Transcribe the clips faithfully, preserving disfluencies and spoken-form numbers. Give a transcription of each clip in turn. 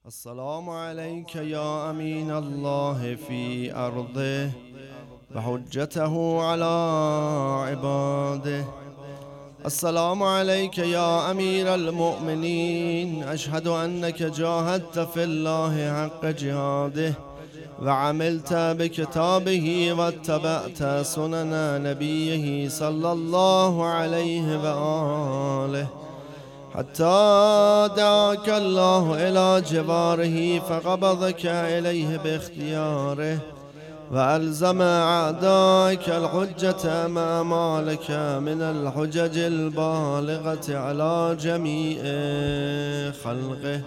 السلام عليك يا أمين الله في أرضه وحجته على عباده. السلام عليك يا أمير المؤمنين، أشهد أنك جاهدت في الله حق جهاده وعملت بكتابه واتبعت سنن نبيه صلى الله عليه وآله حتى دعاك الله إلى جواره فقبضك إليه باختياره وألزم أعدائك الحجة ما مالك من الحجج البالغة على جميع خلقه.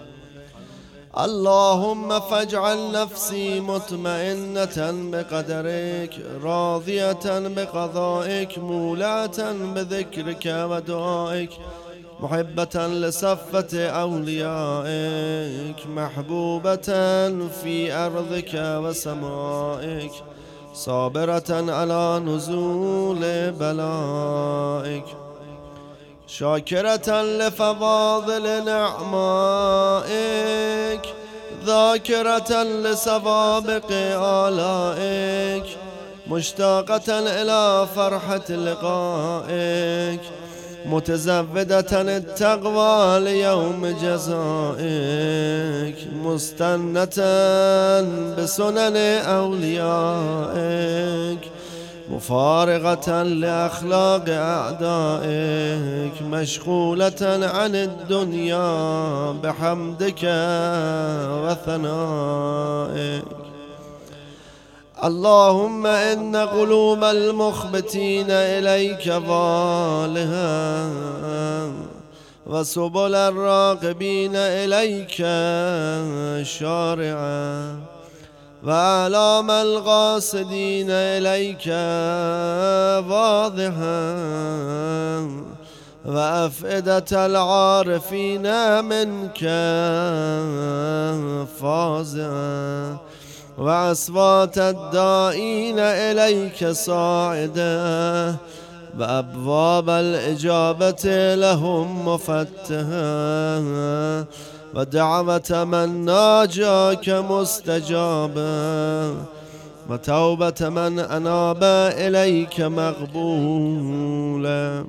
اللهم فاجعل نفسي مطمئنة بقدرك راضية بقضائك مولعة بذكرك ودعائك محبة لصفة أوليائك محبوبة في أرضك وسمائك صابرة على نزول بلائك شاكرة لفضائل نعمائك ذاكرة لسوابق آلائك مشتاقة إلى فرحة لقائك متزودة التقوى ليوم جزائك مستنة بسنن أوليائك مفارغة لأخلاق أعدائك مشغولة عن الدنيا بحمدك وثنائك. اللهم إن قلوب المخبتين إليك والها وسبل الراغبين إليك شارعا وآلام القاصدين إليك واضحا وأفئدة العارفين منك فازعا وأصوات الدائين إليك صاعدا وأبواب الإجابة لهم مفتحا ودعوة من ناجاك مستجابا وتوبة من أناب إليك مقبولا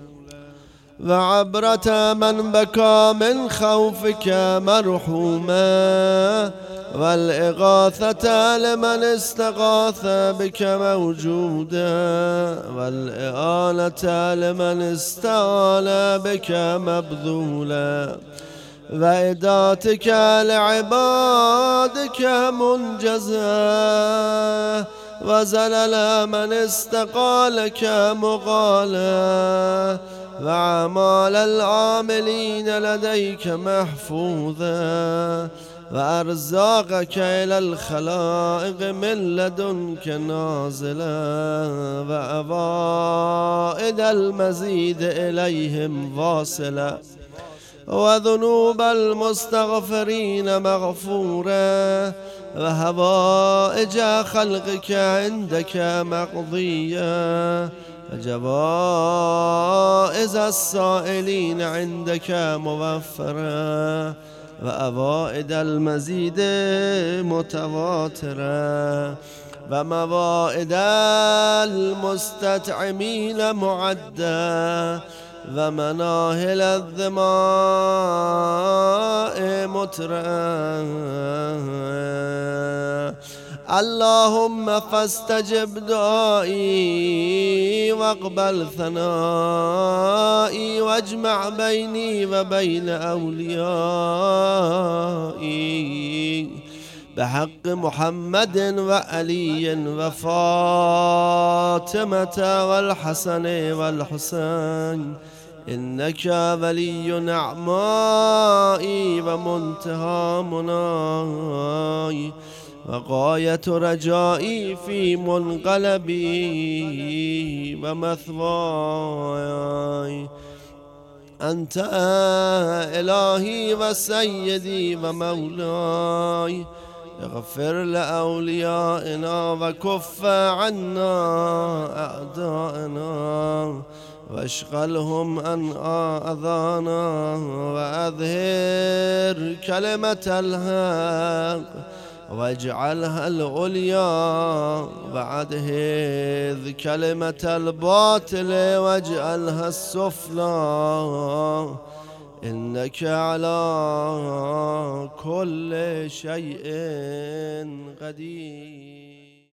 وعبرة من بكى من خوفك مرحوما والإغاثة لمن استغاث بك موجودا والإعانة لمن استعان بك مبذولا وإداتك لعبادك منجزا وزلل من استقالك مقالا وأعمال العاملين لديك محفوظا وأرزاقك إلى الخلائق من لدنك نازلا وأوائد المزيد إليهم واصلا وذنوب المستغفرين مغفورا وهوائج خلقك عندك مقضيا وجوائز السائلين عندك موفرا وأوائد المزيد متواترا وموائد المستطعمين معدا ومناهل الظماء مترا. اللهم فاستجب دعائي واقبل ثنائي واجمع بيني وبين أوليائي بحق محمد وعلي وفاطمة والحسن والحسين إنك ولي نعمائي ومنتهى مناي وغاية رجائي في منقلبي ومثواي. أنت إلهي وسيدي ومولاي اغفر لأوليائنا وكف عنا أعدائنا واشغلهم عن آذانا وأظهر كلمة الحق واجعلها العليا وأدهذ كلمة الباطل واجعلها السفلى إنك على كل شيء قدير.